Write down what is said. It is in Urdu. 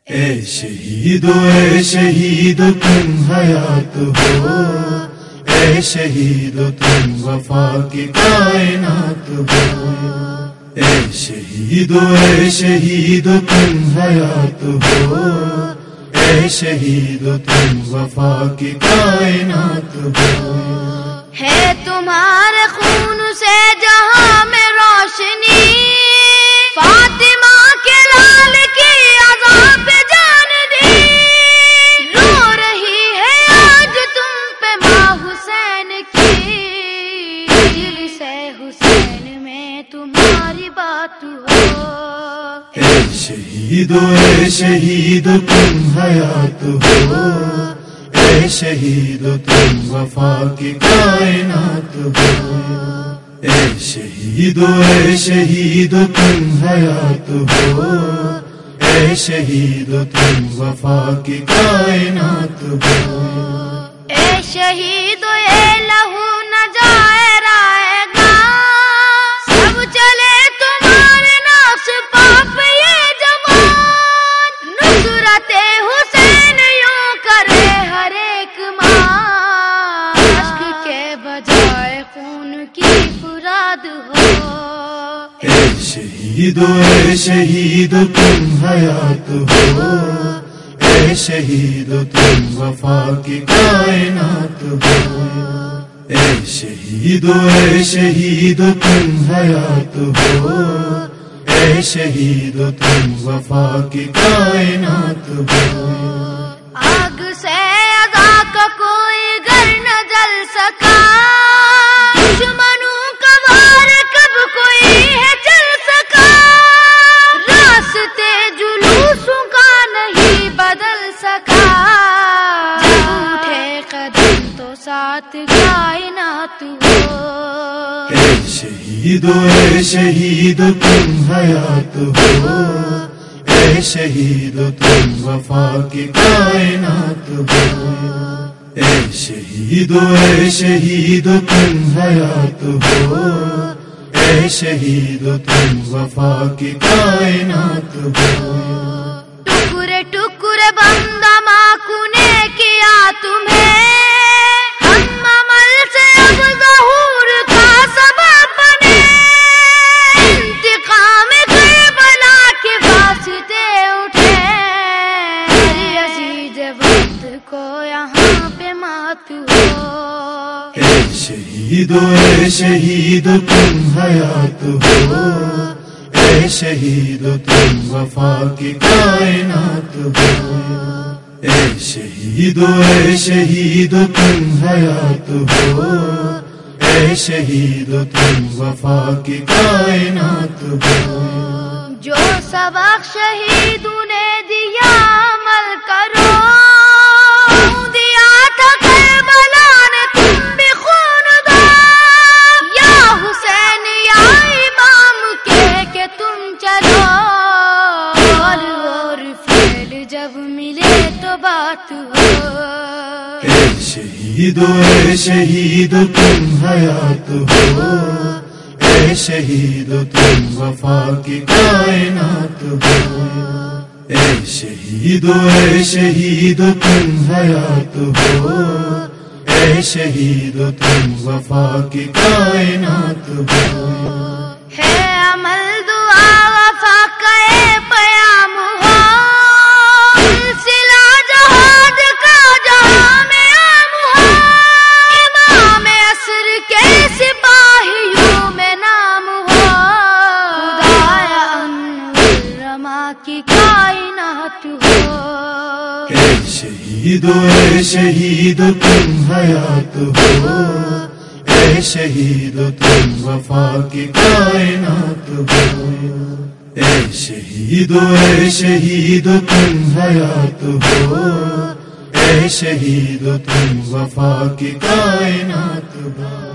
اے شہید تم حیات ہو، اے شہید تم وفا کی کائنات ہو، اے شہید تم حیات ہو، اے شہید تم وفا کی کائنات ہو۔ ہے تمہارے خون سے جہاں میں روشنی، فاطمہ کے لال کی عذاب پہ جان دی، رو رہی ہے آج تم پہ ماں حسین کی، دل سے حسین میں تمہاری بات ہو۔ اے شہید تم حیات ہو، اے شہید تم وفا کی کائنات ہو، اے شہید تم حیات ہو، اے شہید تم وفا کی کائنات ہو۔ اے شہید اے لہو نہ جائے رائے گا، سب چلے تمہارے نقش پاپ یہ جوان، نصرت حسین یوں کرے ہر ایک ماں، عشق کے بجائے خون کی فراد ہو۔ اے شہید تم حیات ہو، اے شہید تم وفا کی کائنات ہو، اے شہید تم حیات ہو، اے شہید تم وفا کی کائنات ہو۔ آگ سے اذا کا کوئی گر نہ جل سکا، دشمنوں کا وار کب کوئی ہے چل سکا، راستے جلوسوں کا نہیں بدل سکا، جب اٹھے قدم تو ساتھ کائنات ہو۔ اے شہید تم حیات ہو، اے شہید تم وفا کی کائنات ہو، اے شہید تم حیات ہو، اے شہید تم وفا کی کائنات ہو۔ ٹکڑے ٹکڑے بندہ ماں نے کیا تمہیں، ہم عمل سے اب ظہور کا سبب بنے، انتقام کربلا کے واسطے اٹھے، یزید وقت کو یہاں پہ مات ہو۔ اے شہید تم حیات ہو، اے شہید تم وفا کی کائنات ہو، اے شہید تم حیات ہو، اے شہید تم وفا کی کائنات ہو۔ جو سبق شہیدوں نے دیا عمل کرو، دیا تھا کربلا نے تم بھی خون دو، یا حسین یا امام کہ تم چلو، اور فعل جب ملے تو بات ہو۔ اے شہید تم حیات ہو، اے شہید تم وفا کی کائنات ہو، اے شہید تم حیات ہو، اے شہید تم وفا کی کائنات ہو۔ ہے عمل دعا وفا کا اے پیام ہو، سلسلہ جہاد کا جہاں میں عام ہو، امام عصر کے سپاہیوں میں نام ہو، خدایا انور رما کی کائنات ہو۔ اے شہید تم حیات ہو، اے شہید تم وفا کی کائنات ہو، اے شہید تم حیات ہو، اے شہید تم وفا کی کائنات ہو۔